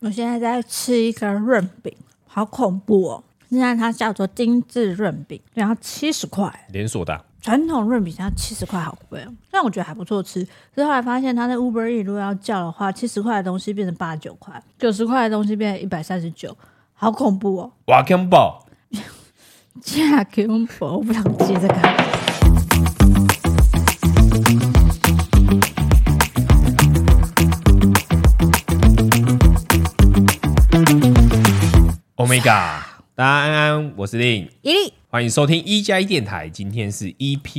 我现在在吃一个润饼，好恐怖哦！现在它叫做精致润饼，然后70块， 连锁的。 传统润饼它70块，好贵哦。但我觉得还不错吃，可是后来发现它在 Uber Eats 如果要叫的话，70块的东西变成89块，90块的东西变成139，好恐怖哦！ 哇，恐怖！ 假恐怖，我不想接这个。 Omega， 大家安安，我是令伊利， 欢迎收听1+1电台。今天是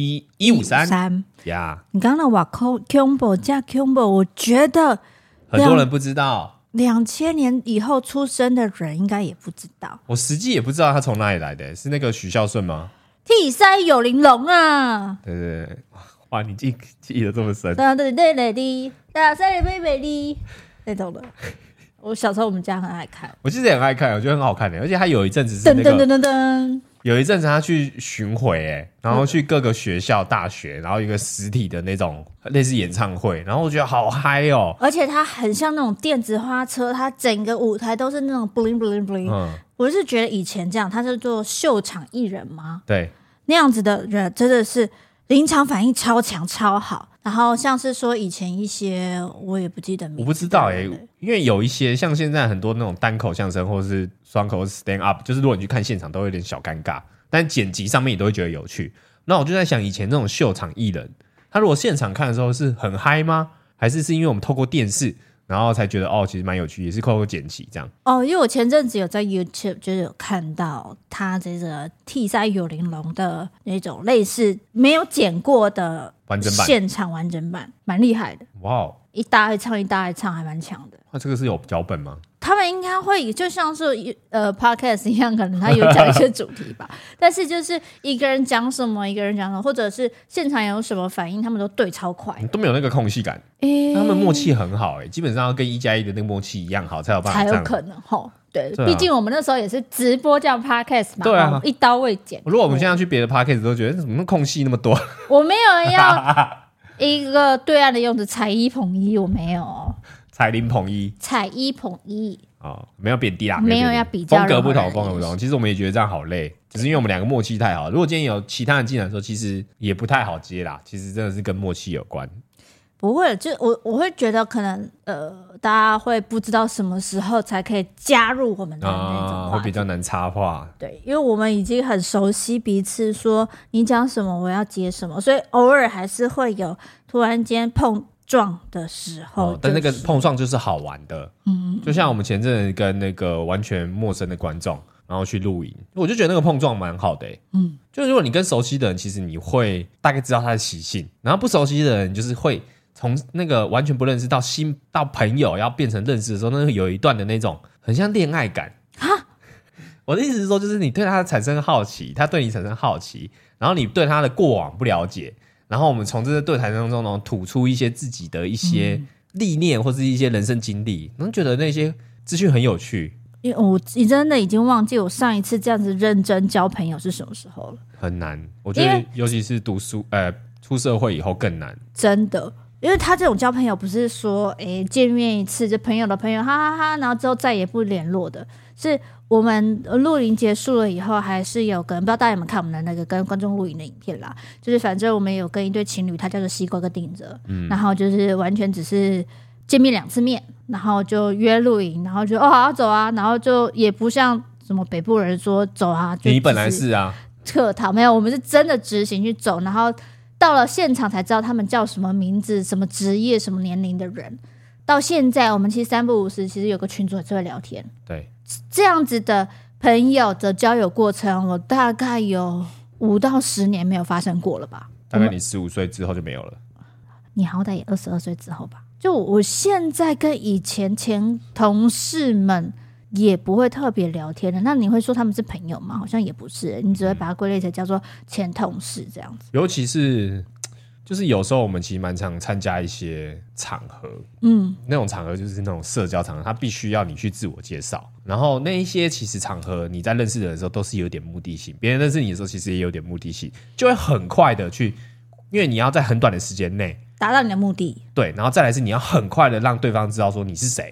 EP153呀。 你刚刚的哇，combo 加 combo， 我觉得很多人不知道 ，2000年以后出生的人应该也不知道。 我实际也不知道他从哪里来的，是那个许孝顺吗？ 替塞有玲珑啊！ 对对对，哇，你记得这么深？ 对对对对对，大塞的美美丽，那种的。我小时候我们家很爱看， 我其实也很爱看，我觉得很好看的，而且他有一阵子是那个， 噔噔噔噔噔， 有一阵子他去巡回，然后去各个学校、大学，然后一个实体的那种类似演唱会，然后我觉得好嗨哦！ 而且它很像那种电子花车，它整个舞台都是那种 bling bling bling。我是觉得以前这样，他是做秀场艺人吗？ 对， 那样子的人真的是临场反应超强超好。然后像是说以前一些我也不记得名字， 我不知道因为有一些像现在很多那种单口相声或者是双口 stand up， 就是如果你去看现场都会有点小尴尬，但剪辑上面也都会觉得有趣。那我就在想，以前那种秀场艺人，他如果现场看的时候是很嗨吗？还是因为我们透过电视，然后才觉得其实蛮有趣，也是透过剪辑这样。 因为我前阵子有在 YouTube 就是有看到他这个替塞有玲珑的那种类似没有剪过的完整版现场完整版，蛮厉害的。 哇哦， 一大爱唱一大爱唱，还蛮强的。 那这个是有脚本吗？ 他们应该会就像是podcast 一样，可能他有讲一些主题吧。但是就是一个人讲什么，一个人讲什么，或者是现场有什么反应，他们都对超快， 都没有那个空隙感。他们默契很好，基本上要跟1+1的那个默契一样好，才有办法这样， 才有可能吼。对，毕竟我们那时候也是直播这样 podcast 嘛， 对啊， 一刀未剪。 如果我们现在去别的 podcast 都觉得怎么空隙那么多， 我没有要一个对岸的用词彩衣捧衣，我没有彩铃捧衣， 彩衣捧衣。 没有贬低啦， 没有要比较， 风格不同，风格不同。其实我们也觉得这样好累，只是因为我们两个默契太好。如果今天有其他人进来的时候，其实也不太好接啦。其实真的是跟默契有关。 不会，就我会觉得可能大家会不知道什么时候才可以加入我们的那种话题， 会比较难插话。 对，因为我们已经很熟悉彼此，说你讲什么我要接什么，所以偶尔还是会有突然间碰撞的时候， 但那个碰撞就是好玩的。就像我们前阵子跟那个完全陌生的观众然后去露营，我就觉得那个碰撞蛮好的。就如果你跟熟悉的人，其实你会大概知道他的习性，然后不熟悉的人就是会从那个完全不认识到朋友要变成认识的时候，那有一段的那种很像恋爱感。我的意思是说，就是你对他产生好奇，他对你产生好奇，然后你对他的过往不了解，然后我们从这个对谈当中吐出一些自己的一些历练或是一些人生经历，然后觉得那些资讯很有趣。 因为我真的已经忘记我上一次这样子认真交朋友是什么时候了。 很难，我觉得尤其是读书出社会以后更难。真的， 因为他这种交朋友不是说见面一次就朋友的朋友哈哈哈，然后之后再也不联络的，是我们露营结束了以后还是有跟，不知道大家有没有看我们的那个跟观众露营的影片啦，就是反正我们有跟一对情侣，他叫做西瓜跟定哲，然后就是完全只是见面2次面，然后就约露营，然后就好走啊，然后就也不像什么北部人说走啊，就你本来是啊客套，没有，我们是真的执行去走，然后到了现场才知道他们叫什么名字、什么职业、什么年龄的人。到现在我们其实3不5时，其实有个群组还是会聊天。 对， 这样子的朋友的交友过程，我大概有5到10年没有发生过了吧？ 大概你15岁之后就没有了。 你好歹也22岁之后吧？就我现在跟以前前同事们也不会特别聊天的，那你会说他们是朋友吗？好像也不是，你只会把它归类成叫做前同事这样子。 尤其是就是有时候我们其实蛮常参加一些场合，那种场合就是那种社交场合，它必须要你去自我介绍，然后那一些其实场合你在认识的人的时候都是有点目的性，别人认识你的时候其实也有点目的性，就会很快的去，因为你要在很短的时间内达到你的目的。 对，然后再来是你要很快的让对方知道说你是谁。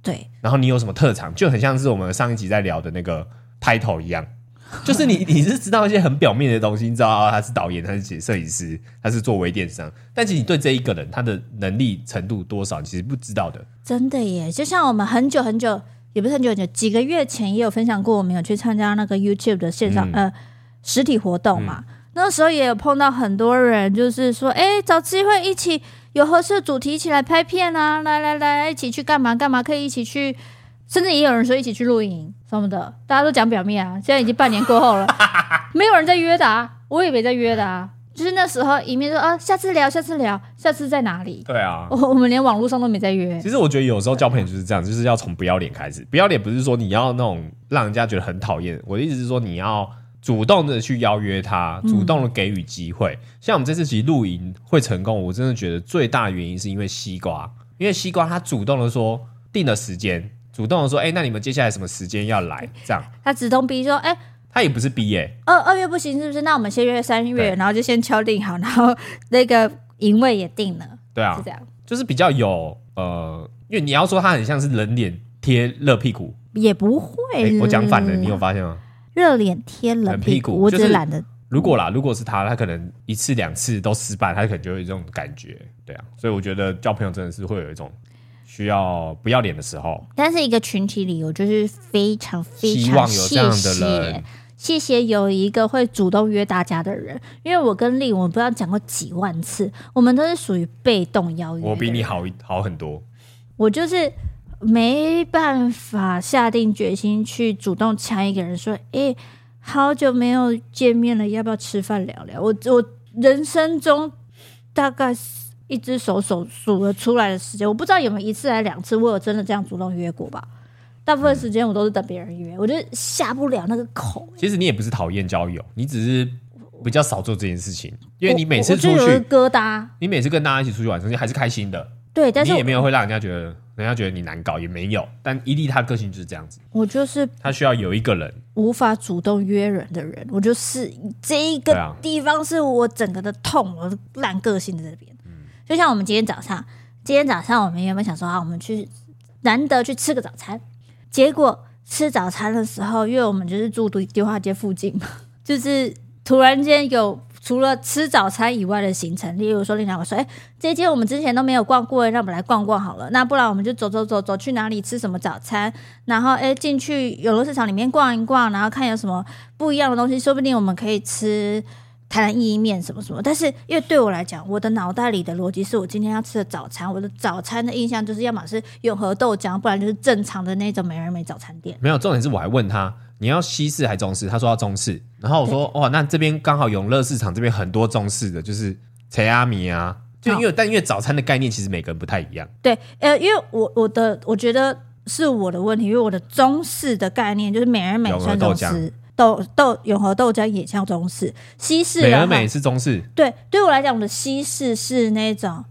对， 然后你有什么特长，就很像是我们上一集在聊的那个 title 一样，就是你是知道一些很表面的东西，你知道他是导演，他是摄影师，他是做微电商，但其实你对这一个人他的能力程度多少，你其实不知道的。 真的耶，就像我们很久很久，也不是很久很久，几个月前也有分享过，我们有去参加那个 YouTube 的线上、实体活动嘛。那时候也有碰到很多人，就是说，找机会一起有合适的主题一起来拍片啊，来一起去干嘛干嘛，可以一起去，甚至也有人说一起去露营什么的，大家都讲表面啊。现在已经半年过后了，没有人在约的啊，我也没在约的啊。就是那时候一面说下次聊，下次在哪里？ 对啊， 我们连网络上都没在约。 其实我觉得有时候交朋友就是这样，就是要从不要脸开始。不要脸不是说你要那种让人家觉得很讨厌，我的意思是说你要主动的去邀约他，主动的给予机会。像我们这次其实露营会成功，我真的觉得最大的原因是因为西瓜，因为西瓜他主动的说定了时间，主动的说，那你们接下来什么时间要来？这样他主动逼说， 他也不是逼耶 ，2月不行是不是？那我们先约3月，然后就先敲定好，然后那个营位也定了。 对啊， 是这样， 就是比较有因为你要说他很像是人脸贴热屁股， 也不会。 我讲反了，你有发现吗？ 热脸贴冷屁股，我只是懒得。如果是他可能1次2次都失败，他可能就会有这种感觉，对啊。所以我觉得交朋友真的是会有一种需要不要脸的时候。 但是一个群体里，我就是非常非常希望有这样的人。 谢谢有一个会主动约大家的人，因为我跟丽，我们不知道讲过几万次，我们都是属于被动邀约。 我比你好很多， 我就是没办法下定决心去主动抢一个人说，好久没有见面了，要不要吃饭聊聊？我人生中大概一只手数了出来的时间，我不知道有没有1次还2次，我有真的这样主动约过吧。大部分时间我都是等别人约，我就下不了那个口。 其实你也不是讨厌交友，你只是比较少做这件事情，因为你每次出去我就有个疙瘩， 你每次跟大家一起出去玩，还是开心的。 对，但是你也没有会让人家觉得你难搞，也没有。但伊利他的个性就是这样子， 我就是他需要有一个人无法主动约人的人，我就是这一个地方是我整个的痛，我的烂个性在这边。就像我们今天早上我们原本想说我们去难得去吃个早餐。结果吃早餐的时候，因为我们就是住迪化街附近嘛，就是突然间有除了吃早餐以外的行程，例如说丽娜我说，这一间我们之前都没有逛过，那我们来逛逛好了。那不然我们就走去哪里吃什么早餐，然后进去永乐市场里面逛一逛，然后看有什么不一样的东西，说不定我们可以吃台南意面什么什么。但是因为对我来讲，我的脑袋里的逻辑是我今天要吃的早餐，我的早餐的印象就是要么是永和豆浆，不然就是正常的那种美而美早餐店。 没有，重点是我还问他你要西式还中式，他说要中式，然后我说那这边刚好永乐市场这边很多中式的，就是切阿米啊，就因为早餐的概念其实每个人不太一样。 对，因为我觉得是我的问题，因为我的中式的概念就是美而美算中式。永和豆浆也像中式，西式美而美是中式。 对我来讲，我的西式是那种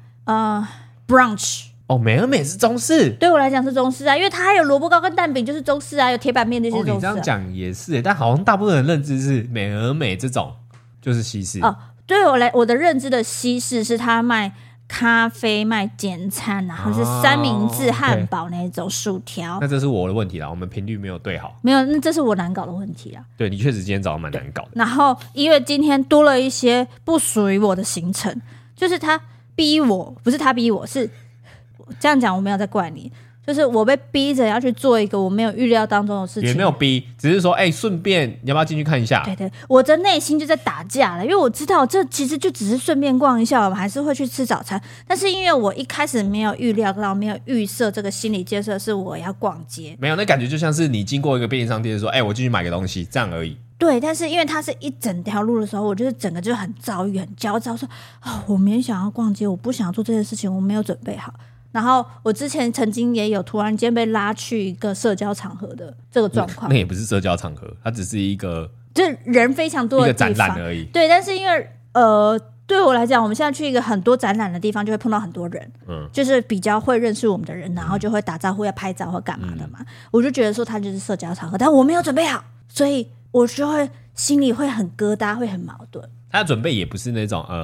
brunch。 美而美是中式， 对我来讲是中式啊，因为它还有萝卜糕跟蛋饼，就是中式啊，有铁板面这些中式。 你这样讲也是，但好像大部分人认知是美而美这种就是西式。 对我的认知的西式是他卖咖啡、卖简餐，然后是三明治、汉堡那种薯条。 那这是我的问题啦，我们频率没有对好。 没有，那这是我难搞的问题啦。 对，你确实今天早上蛮难搞的。 然后因为今天多了一些不属于我的行程，就是他逼我，不是他逼我，是这样讲，我没有在怪你。就是我被逼着要去做一个我没有预料当中的事情， 也没有逼，只是说顺便你要不要进去看一下？ 对，我的内心就在打架了，因为我知道这其实就只是顺便逛一下，我们还是会去吃早餐。但是因为我一开始没有预料到，没有预设这个心理建设是我要逛街， 没有，那感觉就像是你经过一个便利商店说我进去买个东西这样而已。 对，但是因为它是一整条路的时候，我就是整个就很躁郁、很焦躁，说我明天想要逛街，我不想要做这件事情，我没有准备好。然后我之前曾经也有突然间被拉去一个社交场合的这个状况， 那也不是社交场合，它只是一个就是人非常多的地方， 一个展览而已。 对，但是因为对我来讲，我们现在去一个很多展览的地方，就会碰到很多人，就是比较会认识我们的人，然后就会打招呼、要拍照或干嘛的嘛。我就觉得说它就是社交场合，但我没有准备好，所以我就会心里会很疙瘩，会很矛盾。 他的准备也不是那种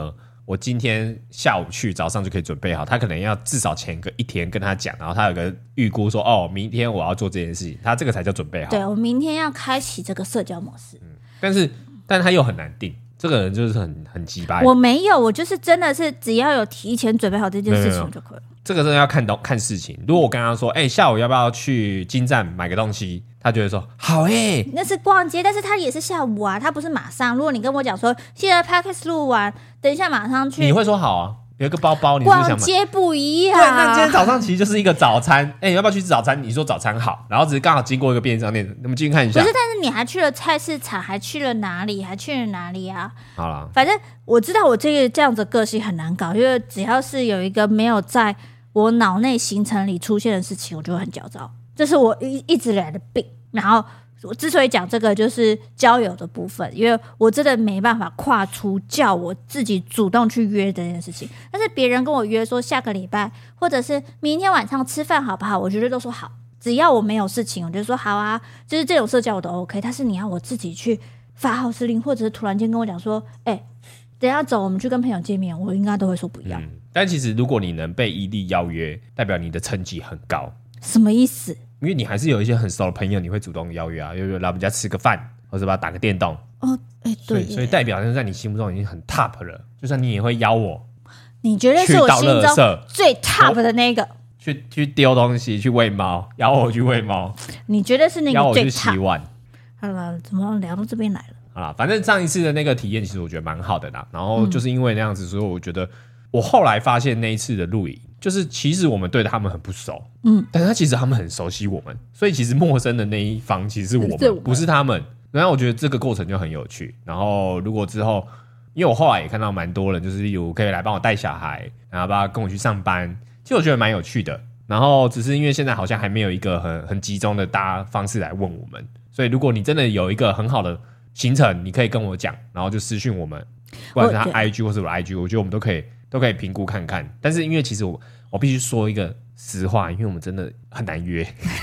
我今天下午去，早上就可以准备好。他可能要至少前一天跟他讲，然后他有个预估说，哦，明天我要做这件事情，他这个才叫准备好。 对，我明天要开启这个社交模式。 但他又很难定，这个人就是很鸡掰。 我没有，我就是真的是只要有提前准备好这件事情就可以了。 这个真的要看事情。如果我跟他说，下午要不要去金站买个东西，他就会说好那是逛街，但是他也是下午啊，他不是马上。如果你跟我讲说现在 podcast 录完，等一下马上去， 你会说好啊。有一个包包，你是不是想买？ 逛街不一样。 对，那今天早上其实就是一个早餐。你要不要去吃早餐？你说早餐好，然后只是刚好经过一个便利商店，我们进去看一下。 不是，但是你还去了菜市场，还去了哪里？啊？ 好啦， 反正我知道我这样子的个性很难搞，因为只要是有一个没有在我脑内行程里出现的事情，我就会很焦躁。这是我一直以来的病。然后我之所以讲这个就是交友的部分，因为我真的没办法跨出叫我自己主动去约这件事情。但是别人跟我约说下个礼拜或者是明天晚上吃饭好不好，我绝对都说好。只要我没有事情，我就说好啊，就是这种社交我都 OK。但是你要我自己去发号施令，或者是突然间跟我讲说等一下走我们去跟朋友见面，我应该都会说不要。 但其实如果你能被伊利邀约，代表你的成绩很高。 什么意思？ 因为你还是有一些很熟的朋友，你会主动邀约啊，来我们家吃个饭，或者把他打个电动。 对， 所以代表在你心目中已经很 top 了。就算你也会邀我， 你绝对是我心中最 top 的那个。 去丢东西，去喂猫，邀我去喂猫。 你绝对是那个最 top。邀我去洗碗。 好了，怎么聊到这边来了？ 好了，反正上一次的那个体验，其实我觉得蛮好的啦。然后就是因为那样子，所以我觉得我后来发现那一次的露营，就是其实我们对他们很不熟，但是其实他们很熟悉我们，所以其实陌生的那一方其实是我们，不是他们。然后我觉得这个过程就很有趣。然后如果之后，因为我后来也看到蛮多人，就是例如可以来帮我带小孩，然后帮他跟我去上班，其实我觉得蛮有趣的。然后只是因为现在好像还没有一个很集中的大方式来问我们，所以如果你真的有一个很好的行程，你可以跟我讲，然后就私讯我们，不管是他 IG 或是我的 IG， 我觉得我们都可以评估看看。但是因为其实我必须说一个实话，因为我们真的很难约，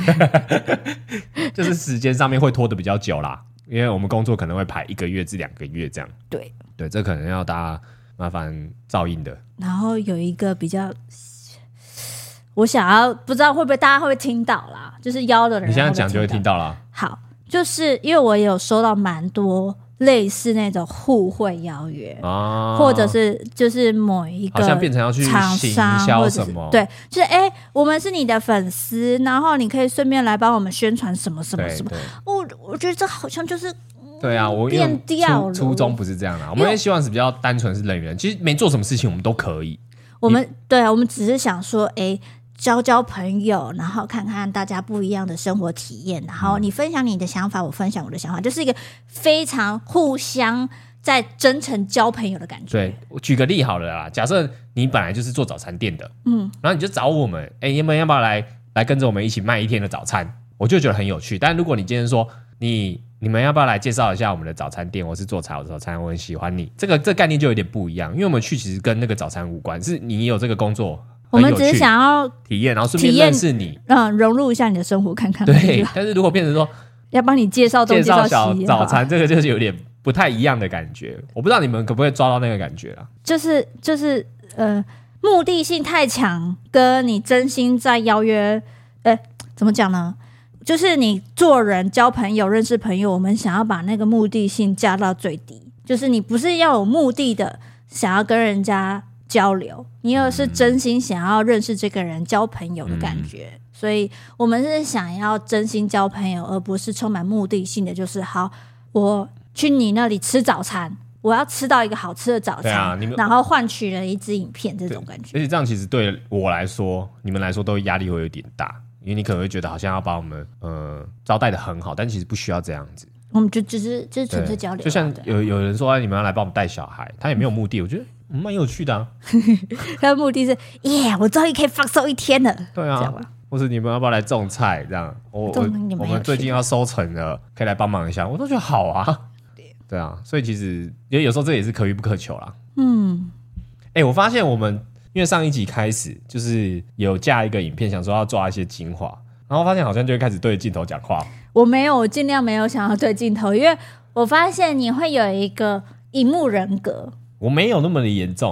就是时间上面会拖得比较久啦，因为我们工作可能会排1个月至2个月这样。对，这可能要大家麻烦照应的。 然后有一个比较。我想要不知道会不会大家会不会听到啦，就是邀的人你现在讲就会听到啦。 好，就是因为我也有收到蛮多类似那种互惠邀约或者是就是某一个好像变成要去行销什么， 对，就是我们是你的粉丝，然后你可以顺便来帮我们宣传什么什么什么。我觉得这好像就是对啊，我变掉了。 初衷不是这样啦，我们也希望是比较单纯是人缘，其实没做什么事情我们都可以。 我们只是想说交朋友，然后看看大家不一样的生活体验，然后你分享你的想法，我分享我的想法，就是一个非常互相在真诚交朋友的感觉。 对，我举个例好了啦，假设你本来就是做早餐店的，然后你就找我们，你们要不要来跟着我们一起卖一天的早餐？我就觉得很有趣。但如果你今天说你们要不要来介绍一下我们的早餐店？我是做早餐，我很喜欢你。这概念就有点不一样，因为我们去其实跟那个早餐无关，是你有这个工作。 我们只是想要体验，然后顺便认识你， 融入一下你的生活，看看。 对，但是如果变成说要帮你介绍东西，介绍小早餐，这个就是有点不太一样的感觉。我不知道你们可不可以抓到那个感觉啦？ 就是目的性太强，跟你真心在邀约，怎么讲呢？就是你做人、交朋友、认识朋友，我们想要把那个目的性加到最低，就是你不是要有目的的想要跟人家交流，你又是真心想要认识这个人交朋友的感觉，所以我们是想要真心交朋友，而不是充满目的性的，就是好我去你那里吃早餐，我要吃到一个好吃的早餐，然后换取了一支影片，这种感觉。 而且这样其实对我来说你们来说都压力会有点大，因为你可能会觉得好像要把我们招待的很好，但其实不需要这样子， 我们就是纯粹交流。 就像有人说你们要来帮我们带小孩，他也没有目的，我觉得蛮有趣的啊。 他的目的是我终于可以放松一天了。 对啊，或是你们要不要来种菜这样？我们最近要收成了，可以来帮忙一下，我都觉得好啊。对啊，所以其实有时候这也是可遇不可求啦。我发现我们因为上一集开始就是有架一个影片，想说要抓一些精华，然后发现好像就会开始对着镜头讲话。 我没有，我尽量没有想要对镜头，因为我发现你会有一个荧幕人格。 我没有那么的严重，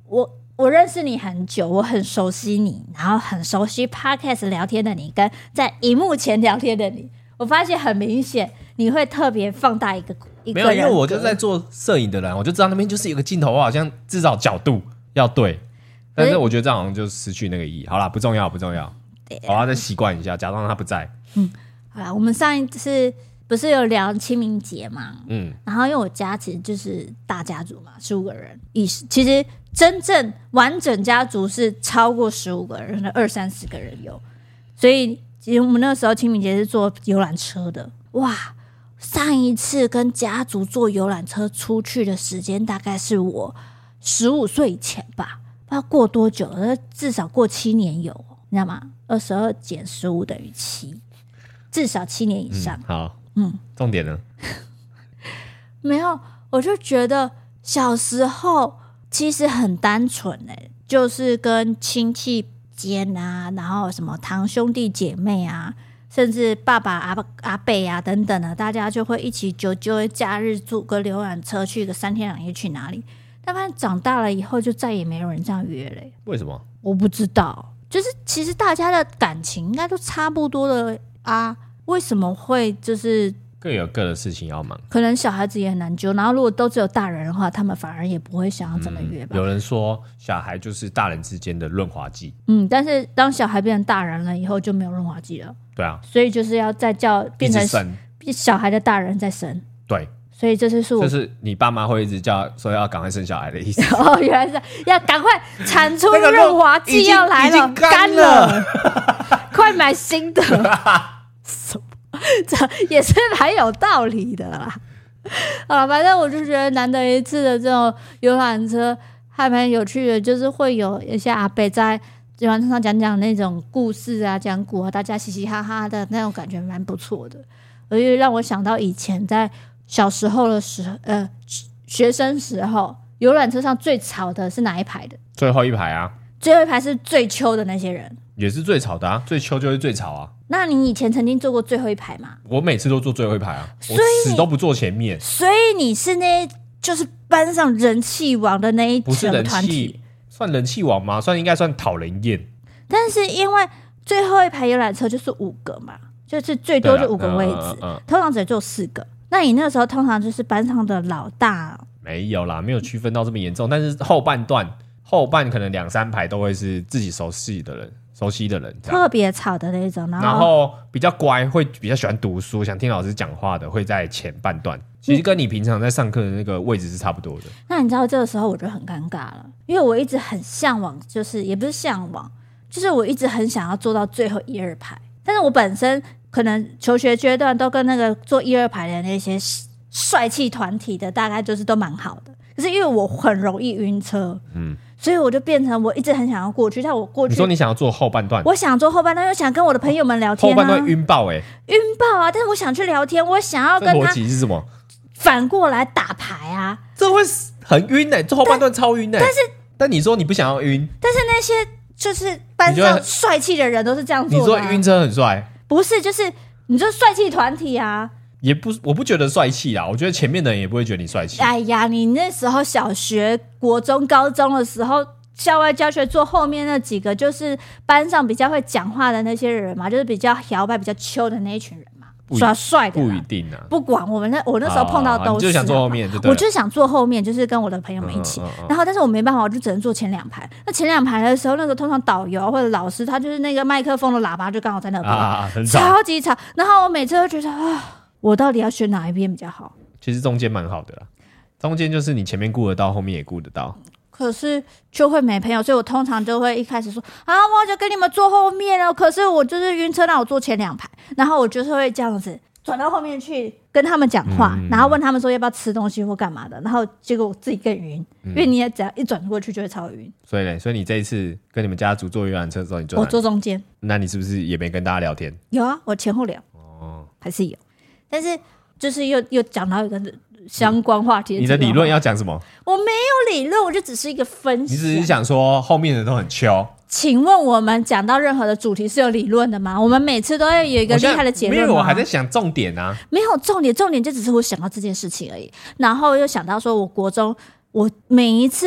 我认识你很久，我很熟悉你，然后很熟悉 Podcast 聊天的你跟在荧幕前聊天的你，我发现很明显你会特别放大一个没有，因为我就在做摄影的人，我就知道那边就是有个镜头，我好像至少角度要对，但是我觉得这样好像就失去那个意义。好啦，不重要，我要再习惯一下，假装他不在。 好啦，我们上一次不是有聊清明节嘛？然后因为我家其实就是大家族嘛，15个人，其实真正完整家族是超过15个人的，20-30个人有，所以其实我们那个时候清明节是坐游览车的。哇，上一次跟家族坐游览车出去的时间大概是我15岁以前吧，不知道过多久，至少过7年有，你知道吗？22减15等于7，至少7年以上。 好，重点呢？ 没有，我就觉得小时候其实很单纯就是跟亲戚间啊，然后什么堂兄弟姐妹啊，甚至爸爸阿伯啊等等的，大家就会一起就假日租个游览车去个3天2夜去哪里。但发现长大了以后就再也没有人这样约了。 为什么？ 我不知道，就是其实大家的感情应该都差不多的啊，为什么会就是各有各的事情要忙？ 可能小孩子也很难揪，然后如果都只有大人的话，他们反而也不会想要怎么约吧。 有人说小孩就是大人之间的润滑剂， 但是当小孩变成大人了以后就没有润滑剂了。 对啊， 所以就是要再变成小孩的大人再生。 对， 所以这就是你爸妈会一直叫说要赶快生小孩的意思。 哦，原来是要赶快产出润滑剂要来了，干了，快买新的。这也是蛮有道理的啦。反正我就觉得难得一次的这种游览车还蛮有趣的，就是会有一些阿伯在游览车上讲那种故事啊，讲古啊，大家嘻嘻哈哈的那种感觉蛮不错的。而且让我想到以前在小时候的学生时候，游览车上最吵的是哪一排的？ 最后一排啊， 最后一排是最秋的那些人， 也是最吵的啊，最秋就是最吵啊。 那你以前曾经坐过最后一排吗？ 我每次都坐最后一排啊，我死都不坐前面。 所以你是就是班上人气王的那一整个团体。 算人气王吗？应该算讨人厌。 但是因为最后一排游览车就是5个嘛，就是最多就5个位置，通常只有4个。那你那时候通常就是班上的老大？ 没有啦，没有区分到这么严重。但是后半可能2-3排都会是自己熟悉的人， 特别吵的那种。 然后比较乖，会比较喜欢读书，想听老师讲话的会在前半段。其实跟你平常在上课的那个位置是差不多的。 那你知道这个时候我就很尴尬了，因为我一直很向往，就是也不是向往，就是我一直很想要坐到最后1-2排。但是我本身可能求学阶段都跟那个坐1-2排的那些帅气团体的大概就是都蛮好的，可是因为我很容易晕车，所以我就变成我一直很想要过去，但我过去。 你说你想要坐后半段？ 我想坐后半段，又想跟我的朋友们聊天、啊。 后半段晕爆晕爆啊！但是我想去聊天，我想要跟他。 逻辑是什么？ 反过来打牌啊！ 这会很晕坐后半段超晕但你说你不想要晕， 但是那些就是班上帅气的人都是这样做的、 你说晕车很帅？ 不是，就是你说帅气团体啊。 也不，我不觉得帅气啦，我觉得前面的人也不会觉得你帅气。 哎呀，你那时候小学、国中、高中的时候，校外教学坐后面那几个，就是班上比较会讲话的那些人嘛，就是比较摇摆、比较秋的那一群人嘛，耍帅的。 不一定啊， 不管我那时候碰到都是， 你就想坐后面， 我就想坐后面，就是跟我的朋友们一起。然后，但是我没办法，我就只能坐前2排。那前2排的时候，那个通常导游或者老师，他就是那个麦克风的喇叭就刚好在那边， 很吵， 超级吵。然后我每次都觉得我到底要选哪一边比较好？ 其实中间蛮好的啦，中间就是你前面顾得到，后面也顾得到。 可是就会没朋友，所以我通常就会一开始说我就跟你们坐后面哦。可是我就是晕车，让我坐前2排，然后我就是会这样子转到后面去跟他们讲话，然后问他们说要不要吃东西或干嘛的，然后结果我自己更晕，因为你也只要一转过去就会超晕。所以你这一次跟你们家族坐游览车的时候，你坐哪里？ 我坐中间。那你是不是也没跟大家聊天？ 有啊，我前后聊还是有。但是就是又讲到一个相关话题， 你的理论要讲什么？ 我没有理论，我就只是一个分析。 你只是想说后面的都很秋。 请问我们讲到任何的主题是有理论的吗？我们每次都要有一个厉害的结论吗？ 没有，我还在想重点啊。 没有重点就只是我想到这件事情而已。然后又想到说，我国中我每一次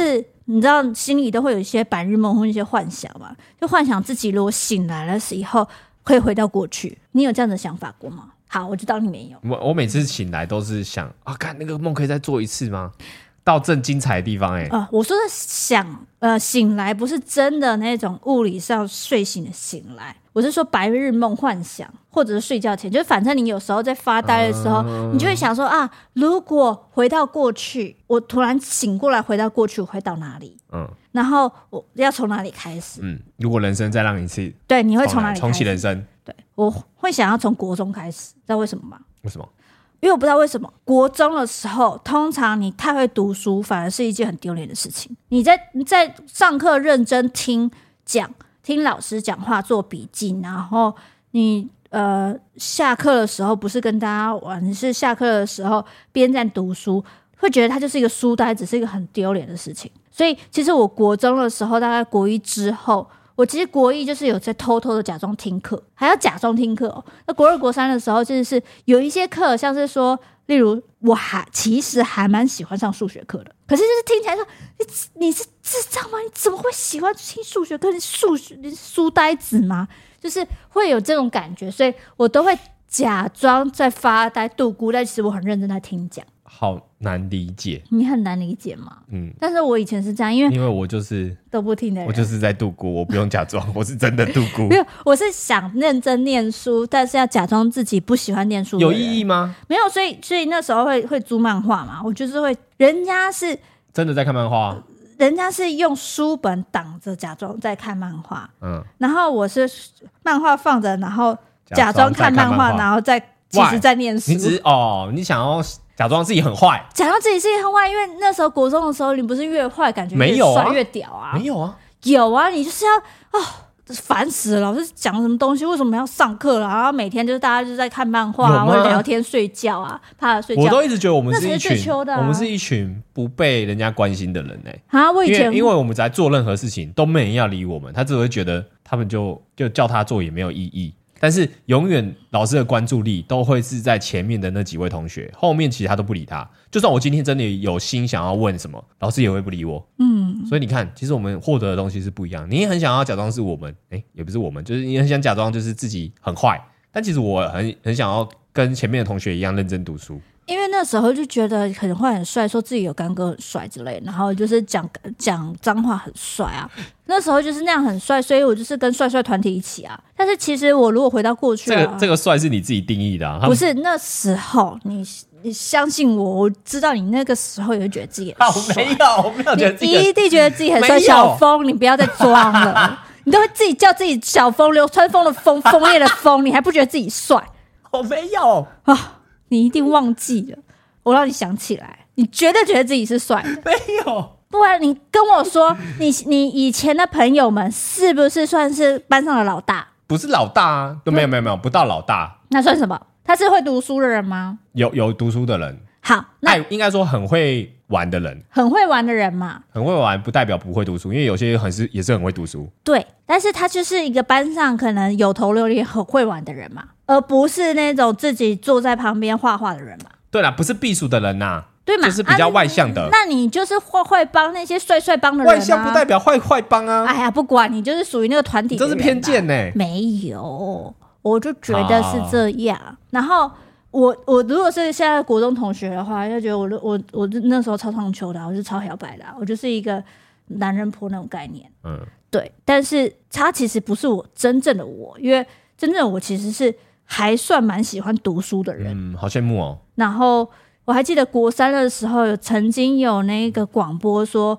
你知道心里都会有一些白日梦或一些幻想嘛，就幻想自己如果醒来了以后可以回到过去。你有这样的想法过吗？好，我就当你没有。 我每次醒来都是想啊，看那个梦可以再做一次吗？到正精彩的地方我说的醒来不是真的那种物理上睡醒的醒来，我是说白日梦幻想，或者是睡觉前，就是反正你有时候在发呆的时候，你就会想说啊，如果回到过去，我突然醒过来回到过去，我会到哪里？然后我要从哪里开始？ 如果人生再让一次， 对，你会从哪里开始？ 重启人生？ 对，我会想要从国中开始，知道为什么吗？ 为什么？ 因为我不知道为什么国中的时候，通常你太会读书反而是一件很丢脸的事情。你在上课认真听老师讲话做笔记，然后你下课的时候不是跟大家玩，你是下课的时候边在读书，会觉得他就是一个书呆子，是一个很丢脸的事情。所以其实我国中的时候，大概国一之后，我其实国一就是有在偷偷的假装听课，还要假装听课哦。那国二国三的时候，就是有一些课，像是说，例如我其实还蛮喜欢上数学课的，可是就是听起来说你是智障吗？你怎么会喜欢听数学课？你是书呆子吗？就是会有这种感觉，所以我都会假装在发呆度孤，但其实我很认真在听讲。 好难理解， 你很难理解吗？但是我以前是这样，因为我就是都不听的人， 我就是在度孤，我不用假装，我是真的度孤。 没有，我是想认真念书，但是要假装自己不喜欢念书的人。 有意义吗？ 没有，所以那时候会租漫画嘛，我就是会，人家是真的在看漫画， 人家是用书本挡着假装在看漫画，然后我是漫画放着，然后假装看漫画，然后其实在念书。 你想要假装自己很坏， 假装自己是很坏，因为那时候国中的时候，你不是越坏感觉越帅越屌啊？ 没有啊， 有啊，你就是要烦死了！老师讲什么东西？为什么要上课了？然后每天就是大家就在看漫画啊，或者聊天、睡觉啊，趴着睡觉。 我都一直觉得我们是一群， 我们是一群不被人家关心的人我以前因为我们在做任何事情都没人要理我们，他只会觉得他们就叫他做也没有意义。但是永远老师的关注力都会是在前面的那几位同学，后面其实他都不理他。就算我今天真的有心想要问什么，老师也会不理我。所以你看，其实我们获得的东西是不一样。你也很想要假装是我们，也不是我们，就是你很想假装就是自己很坏，但其实我很想要跟前面的同学一样认真读书。 因为那时候就觉得很坏很帅，说自己有干哥很帅之类，然后就是讲脏话很帅啊。那时候就是那样很帅，所以我就是跟帅帅团体一起啊。但是其实我如果回到过去这个帅是你自己定义的啊， 不是那时候你相信我，我知道你那个时候也会觉得自己很帅。 我没有觉得自己， 你一定觉得自己很帅。小峰，你不要再装了，你都会自己叫自己小峰，流川枫的枫，枫叶的枫，你还不觉得自己帅？ 我没有啊。你一定忘记了，我让你想起来，你绝对觉得自己是帅的。 没有， 不然你跟我说，你以前的朋友们是不是算是班上的老大？ 不是老大啊，没有，不到老大。 那算什么？他是会读书的人吗？ 有读书的人。 好，那应该说很会玩的人， 很会玩的人嘛。 很会玩不代表不会读书，因为有些也是很会读书。 对，但是他就是一个班上可能有头有脸很会玩的人嘛，而不是那种自己坐在旁边画画的人嘛。 对啦，不是避暑的人呐， 对嘛， 就是比较外向的。 那你就是坏帮那些帅帮的人啊。 外向不代表坏帮啊。 哎呀，不管你就是属于那个团体的人。 这是偏见呢。 没有，我就觉得是这样。然后我如果是现在国中同学的话，就觉得我那时候超唱秋的，我是超摇摆的，我就是一个男人婆那种概念。对。但是他其实不是我真正的我，因为真正的我其实是还算蛮喜欢读书的人。 好羡慕哦。 然后我还记得国三的时候，曾经有那个广播说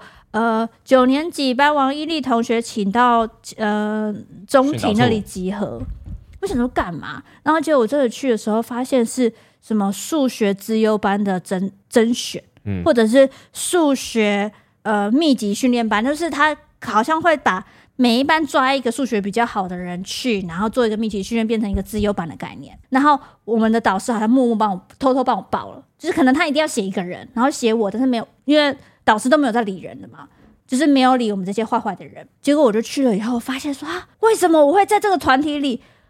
，9年级班王依丽同学请到中庭那里集合。我想说干嘛？然后结果我真的去的时候，发现是什么数学资优班的甄选，或者是数学密集训练班，就是他好像会把每一班抓一个数学比较好的人去，然后做一个密集训练，变成一个资优班的概念。然后我们的导师好像偷偷帮我报了，就是可能他一定要写一个人，然后写我，但是没有，因为导师都没有在理人的嘛。就是没有理我们这些坏坏的人。结果我就去了以后发现说为什么我会在这个团体里？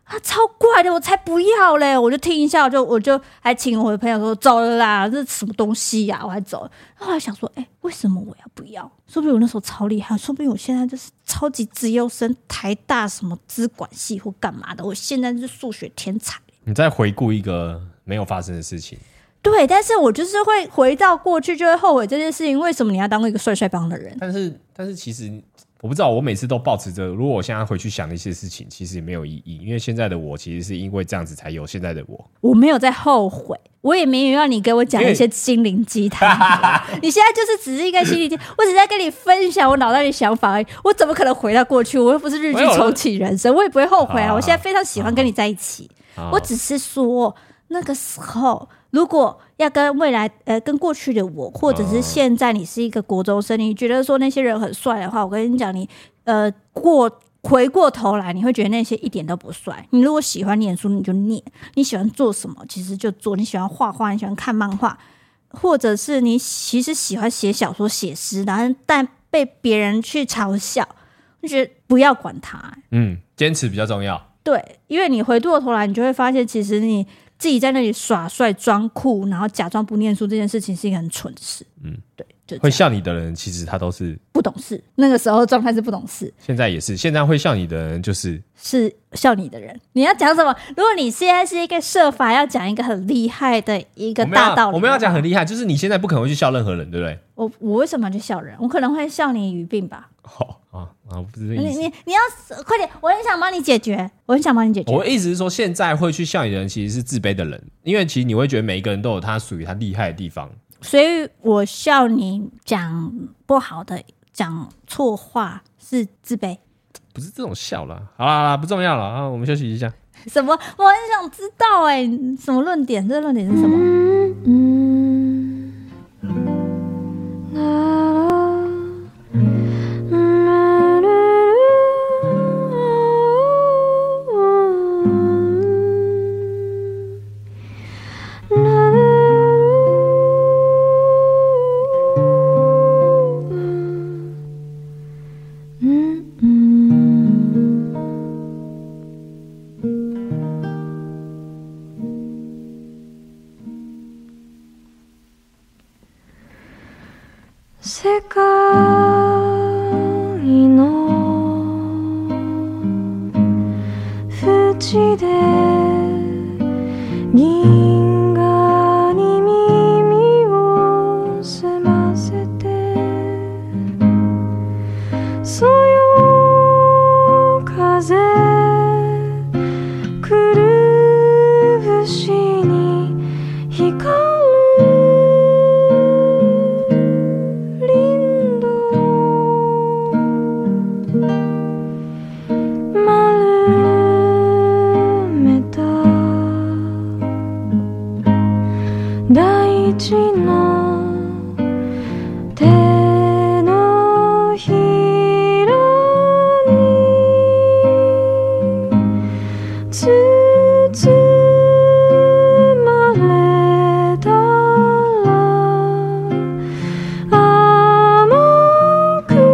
啊，超怪的，我才不要嘞！我就听一下，我就还请我的朋友说走了啦，这什么东西呀、我还走了。后来想说，为什么我要不要？说不定我那时候超厉害，说不定我现在就是超级资优生，台大什么资管系或干嘛的，我现在是数学天才。 你在回顾一个没有发生的事情。 对，但是我就是会回到过去，就会后悔这件事情。为什么你要当一个帅帅帮的人？ 但是其实我不知道，我每次都抱持着，如果我现在回去想那些事情，其实也没有意义，因为现在的我其实是因为这样子才有现在的我。 我没有在后悔，我也没有让你给我讲一些心灵鸡汤。你现在就是只是一个心灵鸡汤，我只是在跟你分享我脑袋里想法而已。我怎么可能回到过去？我又不是日剧重启人生，我也不会后悔啊！我现在非常喜欢跟你在一起。我只是说那个时候。如果要跟未来跟过去的我，或者是现在你是一个国中生，你觉得说那些人很帅的话，我跟你讲，你回过头来，你会觉得那些一点都不帅。你如果喜欢念书，你就念；你喜欢做什么，其实就做。你喜欢画画，你喜欢看漫画，或者是你其实喜欢写小说、写诗，但被别人去嘲笑，就觉得不要管他。 坚持比较重要。 对，因为你回过头来，你就会发现，其实你自己在那里耍帅装酷，然后假装不念书这件事情是一个很蠢的事。对，就会笑你的人，其实他都是不懂事。那个时候状态是不懂事， 现在也是。现在会笑你的人，是笑你的人。你要讲什么？如果你现在是一个设法要讲一个很厉害的一个大道理， 我们要讲很厉害，就是你现在不可能会去笑任何人，对不对？ 我为什么要去笑人？我可能会笑你语病吧。 不是这意思。 你要快点，我很想帮你解决，我的意思是说，现在会去笑你的人其实是自卑的人，因为其实你会觉得每一个人都有他属于他厉害的地方。 所以我笑你讲不好的、讲错话是自卑， 不是这种笑啦。好啦，不重要了啊，我们休息一下。 什么？我很想知道什么论点？这个论点是什么？ 世界の淵で銀河に耳を澄ませてそよ風くるぶしに光大地の手のひらに包まれたら甘く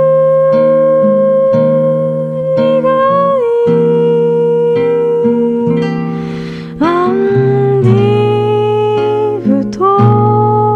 苦いアンディ太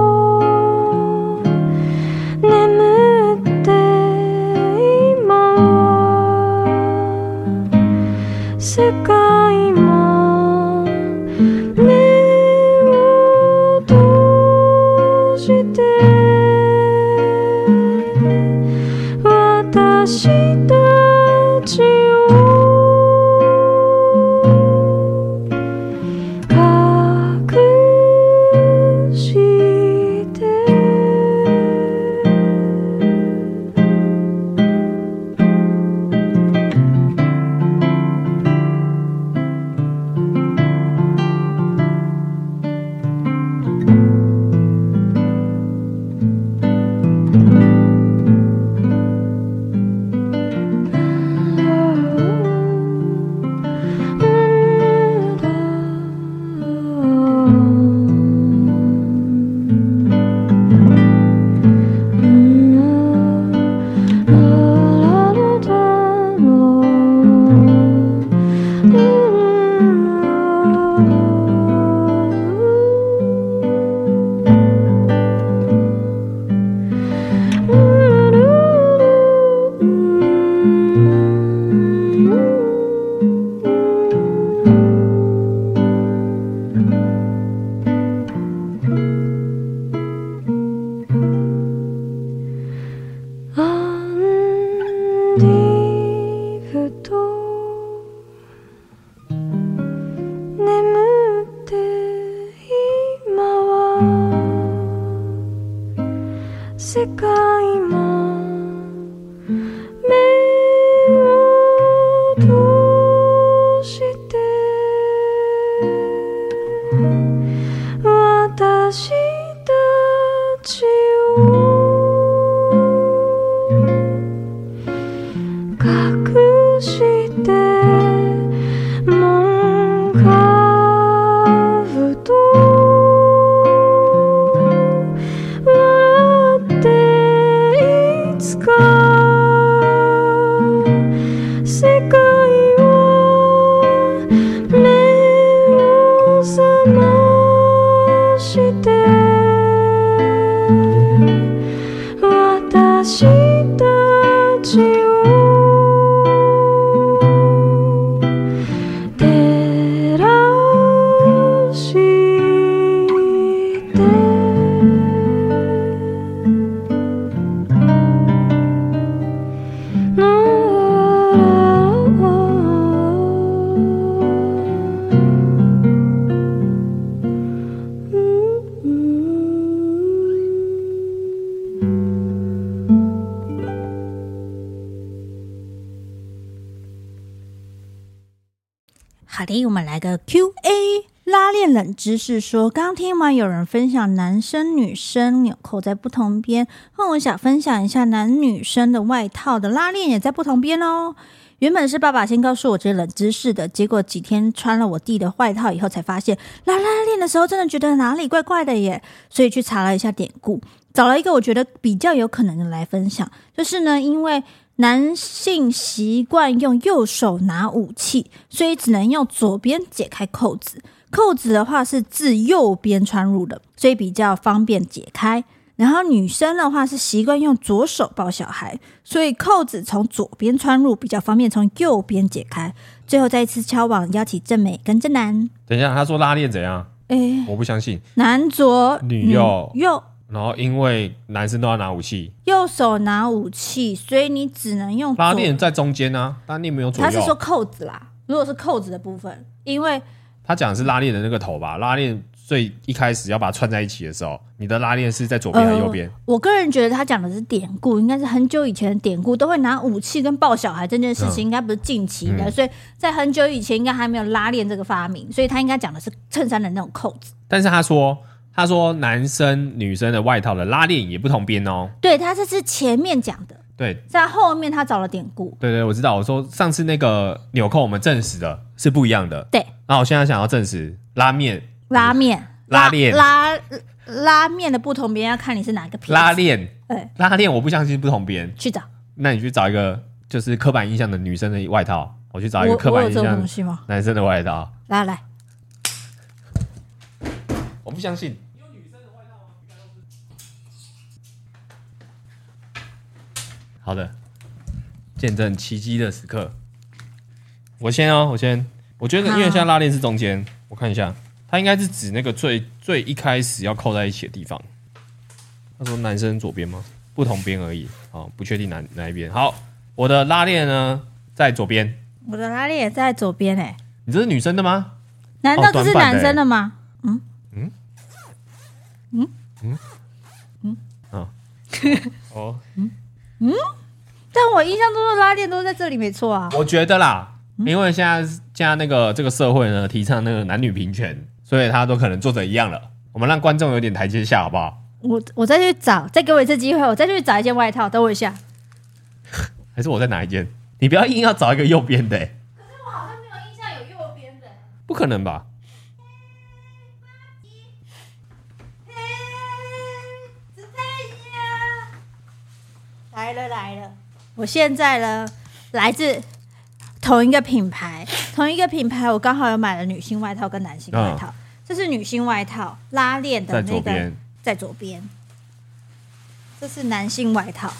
世界も目を閉して私たちを隠して門かふと笑っていつか世界は目を覚まして私たちを照らして好的，我们来个 Q&A 拉链冷知识说，刚听完有人分享男生女生纽扣在不同边，那我想分享一下男女生的外套的拉链也在不同边哦。原本是爸爸先告诉我这冷知识的，结果几天穿了我弟的外套以后才发现拉链的时候真的觉得哪里怪怪的耶，所以去查了一下典故，找了一个我觉得比较有可能的来分享。就是呢，因为男性习惯用右手拿武器，所以只能用左边解开扣子，扣子的话是自右边穿入的，所以比较方便解开。然后女生的话是习惯用左手抱小孩，所以扣子从左边穿入比较方便从右边解开。最后再一次敲网邀请正美跟正男。 等一下，他说拉链怎样？ 诶， 我不相信。 男左女右， 然后因为男生都要拿武器， 右手拿武器，所以你只能用拉链在中间啊，拉链没有左右。 他是说扣子啦，如果是扣子的部分，因为他讲的是拉链的那个头吧，拉链最一开始要把它串在一起的时候，你的拉链是在左边还是右边？ 我个人觉得他讲的是典故，应该是很久以前的典故，都会拿武器跟抱小孩这件事情，应该不是近期的，所以在很久以前应该还没有拉链这个发明，所以他应该讲的是衬衫的那种扣子。 但是他说男生女生的外套的拉链也不同边哦。 对，他这是前面讲的， 对， 在后面他找了典故。 对，我知道。我说上次那个纽扣我们证实的是不一样的。 对， 那我现在想要证实拉链拉链的不同边要看你是哪个品。 拉链， 对， 拉链我不相信不同边。 去找， 那你去找一个就是刻板印象的女生的外套，我去找一个刻板印我有这种象东西吗？ 男生的外套。 来， 我不相信。好的，见证奇迹的时刻。我先，我觉得因为现在拉链是中间，我看一下，它应该是指那个最一开始要扣在一起的地方。他说男生左边吗？不同边而已，不确定哪一边。好，我的拉链呢在左边， 我的拉链也在左边诶。 你这是女生的吗？ 难道这是男生的吗？但我印象中的拉链都在这里，没错啊。 我觉得啦，因为现在那个这个社会呢，提倡那个男女平权，所以他都可能做成一样了。我们让观众有点台阶下，好不好？ 我再去找，再给我一次机会，我再去找一件外套，等我一下。 还是我再拿一件？你不要硬要找一个右边的可是我好像没有印象有右边的。 不可能吧？ 来了！我现在呢，来自同一个品牌，我刚好有买了女性外套跟男性外套。这是女性外套，拉链的那个在左边。这是男性外套，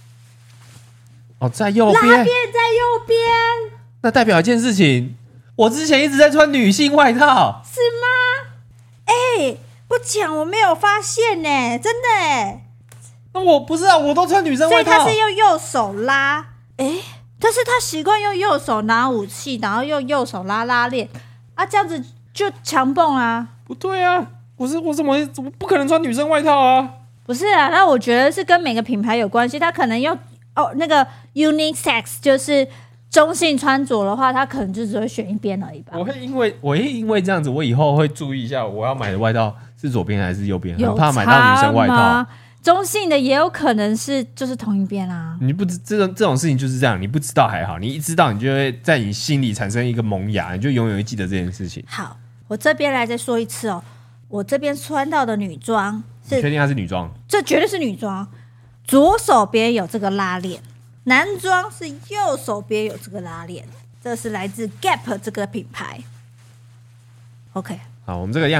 在右边。 拉链在右边， 那代表一件事情，我之前一直在穿女性外套， 是吗？不讲我没有发现呢，真的那我不是啊，我都穿女生外套， 所以他是用右手拉，但是他习惯用右手拿武器，然后用右手拉链啊，这样子就强蹦啊。 不对啊，我怎么不可能穿女生外套啊？ 不是啊，那我觉得是跟每个品牌有关系，它可能用那个 unisex 就是中性穿着的话，它可能就只会选一边而已吧。 我会因为这样子，我以后会注意一下我要买的外套是左边还是右边，很怕买到女生外套。 中性的也有可能是就是同一边啊。 你不知这种事情就是这样，你不知道还好，你一知道，你就会在你心里产生一个萌芽，你就永远会记得这件事情。 好，我这边来再说一次哦，我这边穿到的女装是， 你确定它是女装？ 这绝对是女装，左手边有这个拉链，男装是右手边有这个拉链，这是来自 Gap 这个品牌。OK， 好，我们这个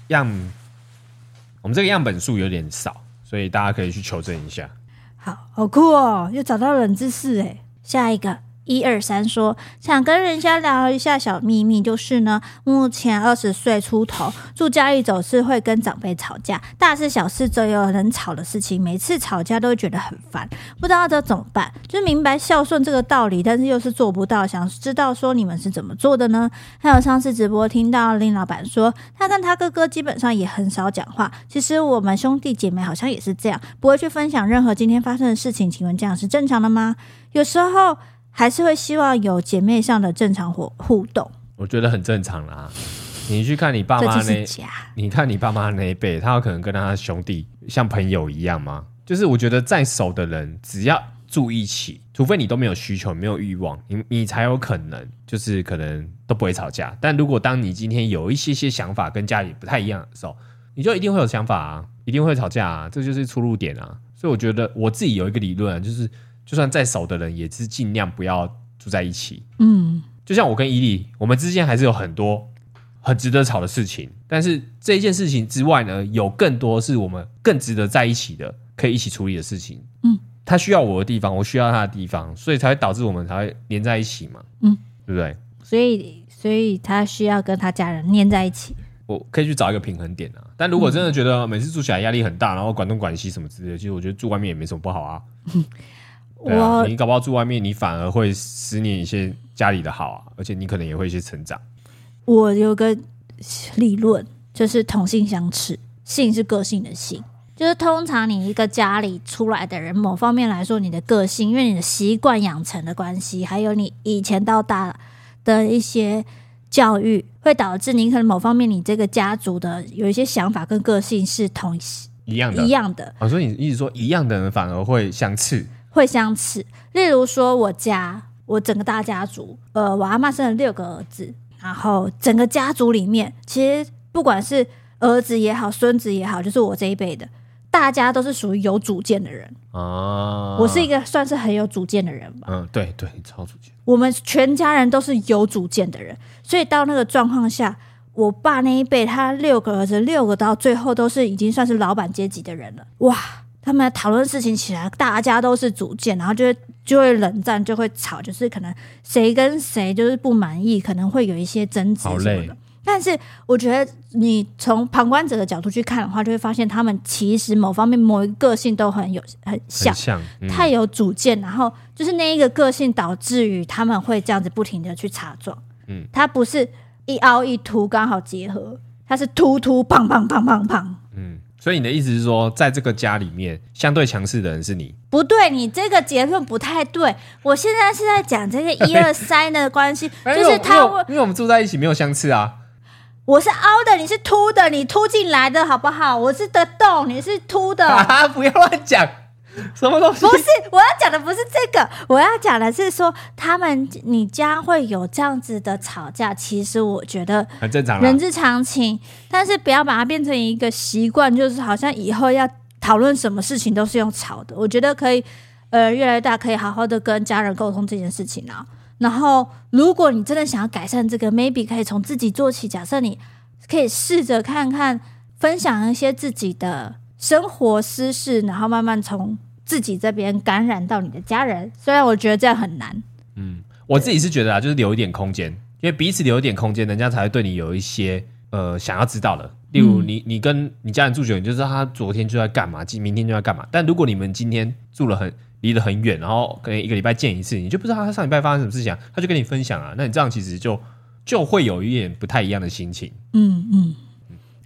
样本数有点少，所以大家可以去求证一下。 好酷哦，又找到冷知识哎。下一个123说，想跟人家聊一下小秘密，就是呢，目前20岁出头，住家里总是会跟长辈吵架，大事小事都有能吵的事情，每次吵架都会觉得很烦，不知道这怎么办。就是明白孝顺这个道理，但是又是做不到，想知道说你们是怎么做的呢？还有上次直播听到林老板说，他跟他哥哥基本上也很少讲话，其实我们兄弟姐妹好像也是这样，不会去分享任何今天发生的事情，请问这样是正常的吗？有时候还是会希望有姐妹上的正常互动， 我觉得很正常啦。你去看你爸妈你看你爸妈那一辈，他有可能跟他兄弟像朋友一样吗？就是我觉得再熟的人，只要住一起，除非你都没有需求、没有欲望，你才有可能就是可能都不会吵架。但如果当你今天有一些想法跟家里不太一样的时候，你就一定会有想法啊，一定会吵架啊，这就是出入点啊。所以我觉得我自己有一个理论啊，就是就算再熟的人，也是尽量不要住在一起。就像我跟伊利，我们之间还是有很多很值得吵的事情，但是这一件事情之外呢，有更多是我们更值得在一起的，可以一起处理的事情。他需要我的地方，我需要他的地方，所以才会导致我们才会黏在一起嘛。对不对？ 所以他需要跟他家人黏在一起。 我可以去找一个平衡点啊。但如果真的觉得每次住起来压力很大，然后管东管西什么之类的，其实我觉得住外面也没什么不好啊。对啊，你搞不好住外面，你反而会思念一些家里的好啊，而且你可能也会一些成长。 我有个理论，就是同性相斥，性是个性的性，就是通常你一个家里出来的人，某方面来说，你的个性，因为你的习惯养成的关系，还有你以前到大的一些教育，会导致你可能某方面你这个家族的有一些想法跟个性是一样的。 所以你一直说一样的人反而会相斥。 会相似，例如说我整个大家族，我阿嬷生了6个儿子，然后整个家族里面，其实不管是儿子也好，孙子也好，就是我这一辈的，大家都是属于有主见的人啊。我是一个算是很有主见的人吧。 对，你超主见。我们全家人都是有主见的人，所以到那个状况下，我爸那一辈，他6个儿子，6个到最后都是已经算是老板阶级的人了。哇！他们讨论事情起来，大家都是主见，然后就会冷战，就会吵，就是可能谁跟谁就是不满意，可能会有一些争执什么的。但是我觉得你从旁观者的角度去看的话，就会发现他们其实某方面某一个个性都很像，太有主见，然后就是那一个个性导致于他们会这样子不停的去擦撞。它不是一凹一凸刚好结合，它是突胖胖胖胖胖。 所以你的意思是说，在这个家里面，相对强势的人是你？ 不对，你这个结论不太对。我现在是在讲这个123的关系，就是因为我们住在一起没有相斥啊。 我是凹的，你是凸的，你凸进来的好不好？我是的洞，你是凸的。 不要乱讲。什么东西？ 不是，我要讲的不是这个，我要讲的是说，你家会有这样子的吵架，其实我觉得很正常， 人之常情。但是不要把它变成一个习惯，就是好像以后要讨论什么事情都是用吵的。我觉得可以，越来越大，可以好好的跟家人沟通这件事情啊。然后，如果你真的想要改善这个 ，maybe 可以从自己做起。假设你可以试着看看，分享一些自己的生活私事，然后慢慢从自己这边感染到你的家人。虽然我觉得这样很难。 我自己是觉得就是留一点空间，因为彼此留一点空间，人家才会对你有一些想要知道的。例如你跟你家人住久，你就知道他昨天就在干嘛，明天就在干嘛。但如果你们今天离得很远，然后可能1个礼拜见一次，你就不知道他上礼拜发生什么事情，他就跟你分享啊。那你这样其实就会有一点不太一样的心情。 好，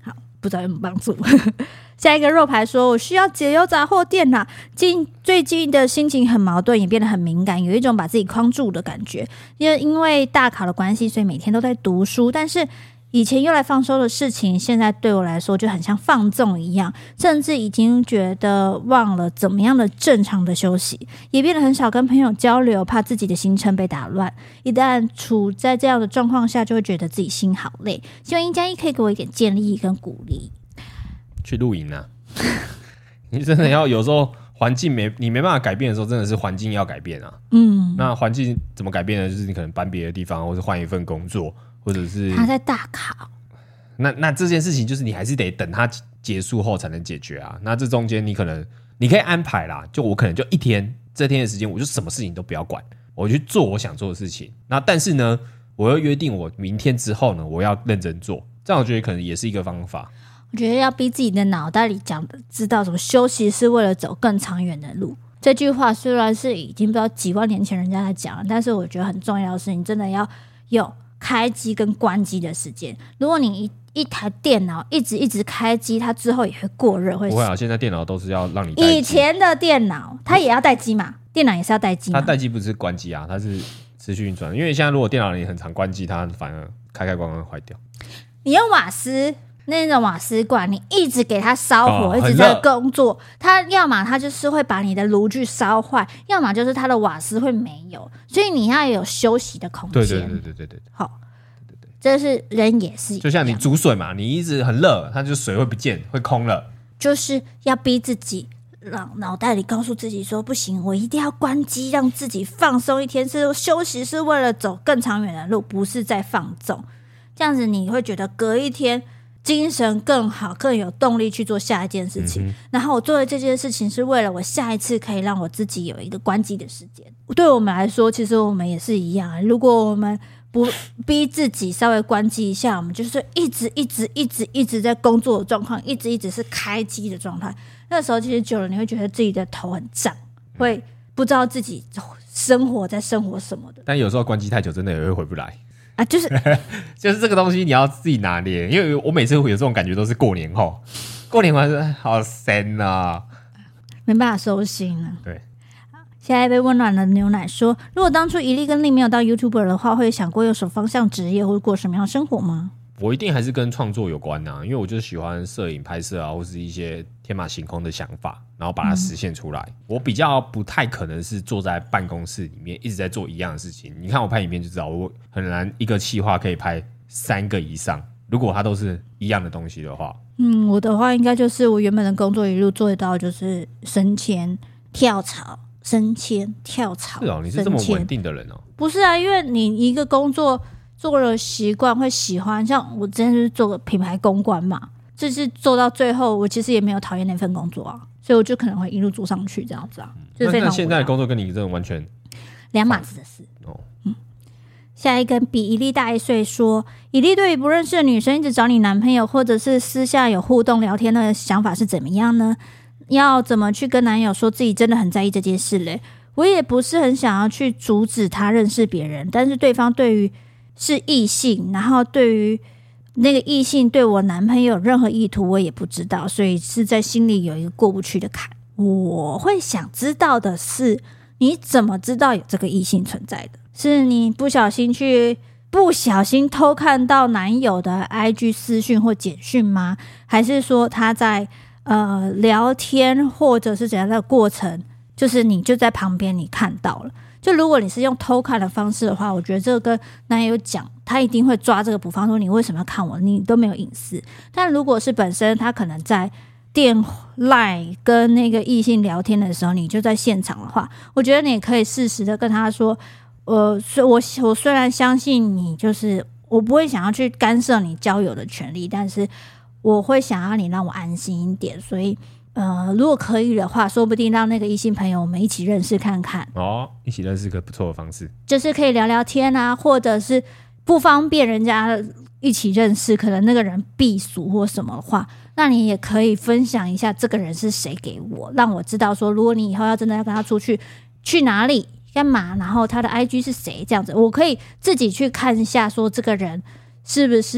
不知道有没有帮助。下一个肉排说，我需要解忧杂货店啦。最近的心情很矛盾，也变得很敏感，有一种把自己框住的感觉。因为大考的关系，所以每天都在读书，但是以前用来放松的事情，现在对我来说就很像放纵一样，甚至已经觉得忘了怎么样的正常的休息，也变得很少跟朋友交流，怕自己的行程被打乱。一旦处在这样的状况下，就会觉得自己心好累。希望1+1可以给我一点建议跟鼓励。 去露营啊！你真的要有时候环境你没办法改变的时候，真的是环境要改变啊。那环境怎么改变呢？就是你可能搬别的地方，或是换一份工作，或者是他在大考。 那这件事情就是你还是得等它结束后才能解决啊。那这中间你可以安排啦，就我可能就一天，这天的时间我就什么事情都不要管，我去做我想做的事情。那但是呢，我要约定我明天之后呢，我要认真做。这样我觉得可能也是一个方法。 我觉得要逼自己的脑袋里知道什么休息是为了走更长远的路。这句话虽然是已经不知道几万年前人家在讲了，但是我觉得很重要的是，你真的要有开机跟关机的时间。如果你一台电脑一直开机，它之后也会过热，会。 不会啊，现在电脑都是要让你待机。 以前的电脑它也要待机嘛，电脑也是要待机嘛。 它待机不是关机啊，它是持续运转。因为现在如果电脑你很常关机，它反而开关会坏掉。 你用瓦斯。那种瓦斯罐，你一直给它烧火，一直在工作，它要么它就是会把你的炉具烧坏，要么就是它的瓦斯会没有，所以你要有休息的空间。 对， 好，这是人也是一样， 就像你煮水嘛，你一直很热，它就水会不见，会空了。 就是要逼自己，让脑袋里告诉自己说，不行，我一定要关机，让自己放松一天。是休息是为了走更长远的路，不是在放纵。这样子你会觉得隔一天精神更好，更有动力去做下一件事情。然后我做的这件事情是为了我下一次可以让我自己有一个关机的时间。对我们来说，其实我们也是一样，如果我们不逼自己稍微关机一下，我们就是一直在工作的状况，一直是开机的状态。那时候其实久了，你会觉得自己的头很胀，会不知道自己生活什么的。 但有时候关机太久，真的也会回不来。 啊，就是这个东西你要自己拿捏，因为我每次会有这种感觉都是过年后，过年完是好深啊， 没办法收心了。 对， 下一杯温暖的牛奶说，如果当初一粒跟令没有到 YouTuber 的话，会想过有什么方向职业或者过什么样的生活吗？ 我一定还是跟创作有关啊，因为我就是喜欢摄影拍摄啊，或是一些天马行空的想法，然后把它实现出来。我比较不太可能是坐在办公室里面一直在做一样的事情。你看我拍影片就知道，我很难一个企划可以拍3个以上，如果它都是一样的东西的话。 我的话应该就是我原本的工作一路做得到，就是升迁跳槽。升迁跳槽是哦，你是这么稳定的人哦？ 不是啊，因为你一个工作做了习惯会喜欢，像我之前就是做个品牌公关嘛，就是做到最后我其实也没有讨厌那份工作啊，所以我就可能会一路做上去这样子啊。 那现在的工作跟你这种完全两码子的事哦。下一个比一粒大1岁说，一粒对于不认识的女生一直找你男朋友，或者是私下有互动聊天的想法是怎么样呢？要怎么去跟男友说自己真的很在意这件事嘞？我也不是很想要去阻止他认识别人，但是对方对于是异性，然后对于那个异性对我男朋友有任何意图我也不知道，所以是在心里有一个过不去的坎。我会想知道的是，你怎么知道有这个异性存在的？是你不小心偷看到男友的 IG 私讯或简讯吗？还是说他在聊天或者是怎样的过程，就是你就在旁边你看到了？就如果你是用偷看的方式的话，我觉得这个跟男友讲，他一定会抓这个补方说你为什么要看我，你都没有隐私。但如果是本身他可能在电LINE跟那个异性聊天的时候，你就在现场的话，我觉得你也可以适时的跟他说，我虽然相信你，就是我不会想要去干涉你交友的权利，但是我会想要你让我安心一点，所以如果可以的话，说不定让那个异性朋友我们一起认识看看哦，一起认识个不错的方式， 就是可以聊聊天啊，或者是不方便人家一起认识，可能那个人避俗或什么的话，那你也可以分享一下这个人是谁给我，让我知道说，如果你以后要真的要跟他出去，去哪里干嘛，然后他的 IG 是谁，这样子我可以自己去看一下说这个人是不是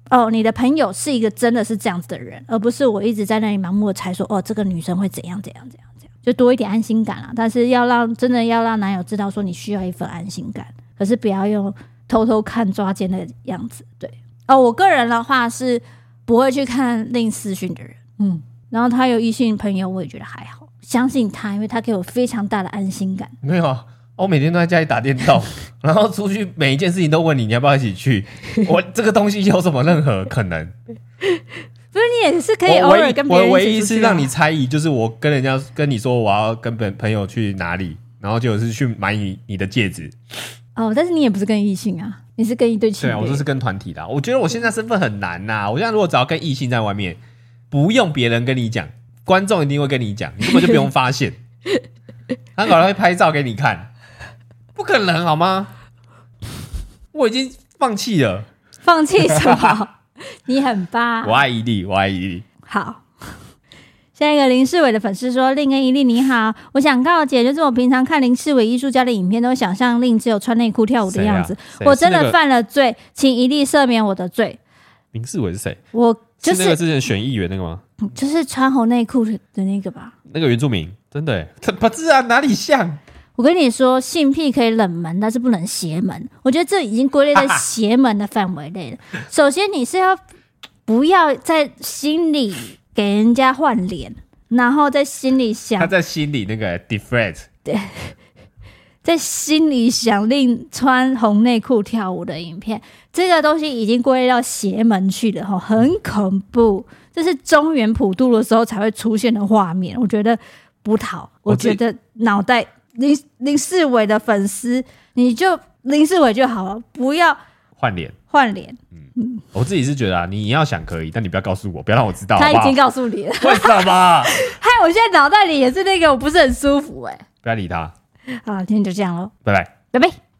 哦，你的朋友是一个真的是这样子的人，而不是我一直在那里盲目的猜说，哦，这个女生会怎样怎样怎样怎样，就多一点安心感啦。但是真的要让男友知道说你需要一份安心感，可是不要用偷偷看抓奸的样子。对，哦，我个人的话是不会去看另私讯的人，然后他有异性朋友，我也觉得还好，相信他，因为他给我非常大的安心感。 没有啊。我每天都在家里打电动，然后出去每一件事情都问你要不要一起去。我这个东西有什么任何可能？ 不是，你也是可以偶尔跟别人一起出去啊。 我唯一是让你猜疑，就是我跟你说我要跟朋友去哪里，然后就是去买你的戒指。 哦，但是你也不是跟异性啊，你是跟一对情侣。 对啊，我就是跟团体的。我觉得我现在身份很难呐。我现在如果只要跟异性在外面，不用别人跟你讲，观众一定会跟你讲，你根本就不用发现。他搞能会拍照给你看。不可能好吗？我已经放弃了。 放弃什么？你很棒。 我爱伊利，我爱伊利。 好，下一个林世伟的粉丝说：“令跟伊利你好，我想告解，就是我平常看林世伟艺术家的影片，都会想象令只有穿内裤跳舞的样子。我真的犯了罪，请伊利赦免我的罪。” 林世伟是谁？ 我就是那个之前选议员那个吗？ 就是穿红内裤的那个吧？ 那个原住民，真的耶，他不是啊，哪里像？ 我跟你说，性癖可以冷门，但是不能邪门。我觉得这已经归类在邪门的范围内了。首先，你是要不要在心里给人家换脸，然后在心里想他在心里那个 deflect， 对，在心里想令穿红内裤跳舞的影片，这个东西已经归类到邪门去了，很恐怖。这是中原普渡的时候才会出现的画面，我觉得不讨。我觉得脑袋。林世伟的粉丝，你就林世伟就好了，不要换脸。我自己是觉得啊，你要想可以，但你不要告诉我，不要让我知道。 他已经告诉你了， 为什么？ 害我现在脑袋里也是那个，我不是很舒服不要理他。 好，今天就这样咯， 拜拜， 拜拜。